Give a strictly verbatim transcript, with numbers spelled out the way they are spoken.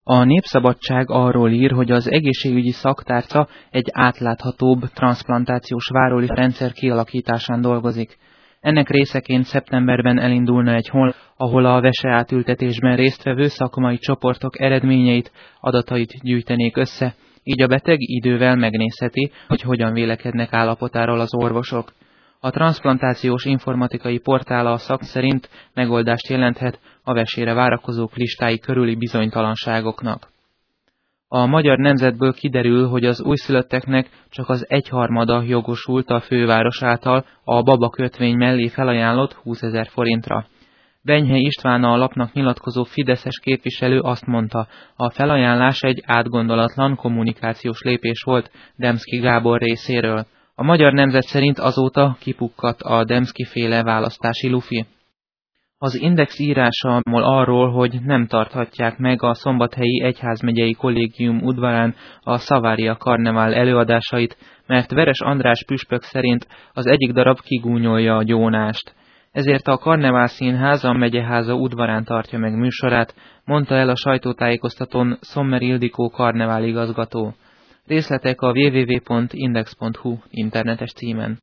A Népszabadság arról ír, hogy az egészségügyi szaktárca egy átláthatóbb transzplantációs várólista rendszer kialakításán dolgozik. Ennek részeként szeptemberben elindulna egy honlap, ahol a veseátültetésben résztvevő szakmai csoportok eredményeit, adatait gyűjtenék össze, így a beteg idővel megnézheti, hogy hogyan vélekednek állapotáról az orvosok. A transzplantációs informatikai portál a szak szerint megoldást jelenthet a vesére várakozók listái körüli bizonytalanságoknak. A Magyar Nemzetből kiderül, hogy az újszülötteknek csak az egyharmada jogosult a főváros által a babakötvény mellé felajánlott húszezer forintra. Benyhe István, a lapnak nyilatkozó fideszes képviselő azt mondta, a felajánlás egy átgondolatlan kommunikációs lépés volt Demszky Gábor részéről. A Magyar Nemzet szerint azóta kipukkadt a Demszky-féle választási lufi. Az Index írása arról, hogy nem tarthatják meg a Szombathelyi Egyházmegyei Kollégium udvarán a Savaria karnevál előadásait, mert Veres András püspök szerint az egyik darab kigúnyolja a gyónást. Ezért a Karnevál Színház a megyeháza udvarán tartja meg műsorát, mondta el a sajtótájékoztatón Sommer Ildikó karnevál igazgató. Részletek a double-u double-u double-u pont index pont hu internetes címen.